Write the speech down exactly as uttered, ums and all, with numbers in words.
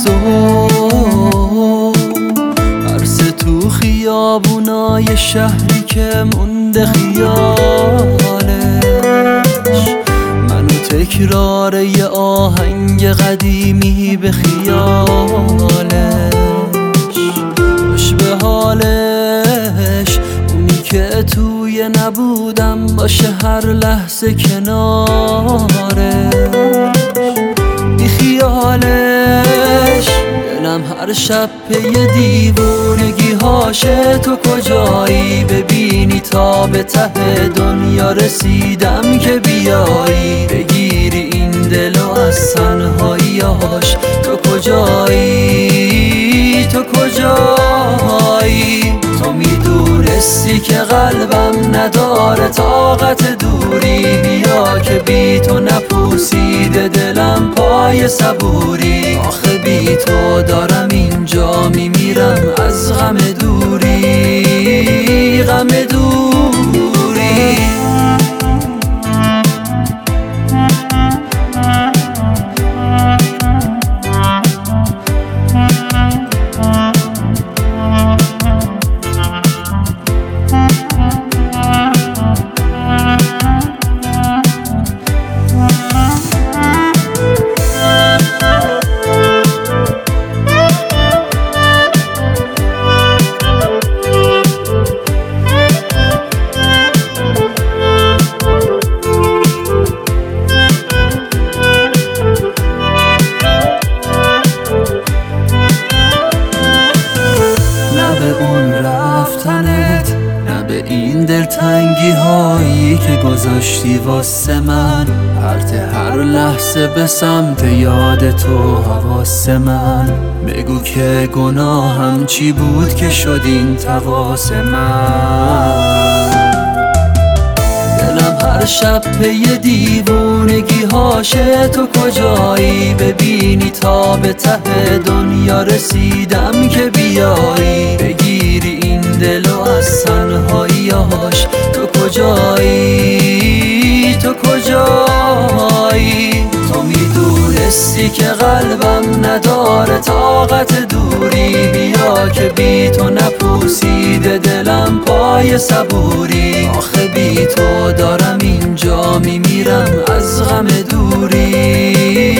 صبح، عرص تو خیابونای شهری که مونده خیالش، منو تکرار یه آهنگ قدیمی به خیالش. خوش به حالش اونی که توی نبودم باشه هر لحظه کنارش. بی خیالش دلم هر شب پی دیوونگی هاشه. تو کجایی ببینی تا به ته دنیا رسیدم که بیایی بگیری این دلو از تنهاییاش. تو کجایی تو کجایی تو میدونستی که قلبم نداره طاقت دوری. بیا که بی تو نپوسیده دلم پای صبوری. آخه بی تو دارم اینجا میمیرم از غم دوری، غم دوری. این دلتنگی هایی که گذاشتی واسه من، پرت هر لحظه به سمت یاد تو حواس من. بگو که گناهم چی بود که شد این تواس من. دلم هر شب پی دیوونگی هاشه. تو کجایی ببینی تا به ته دنیا رسیدم که بیایی بگیری این دلو از تنهاییاش. تو کجایی تو کجایی تو میدونستی که قلبم نداره طاقت دوری. بیا که بی تو نپوسیده دلم پای صبوری. آخه بی تو دارم اینجا میمیرم از غم دوری.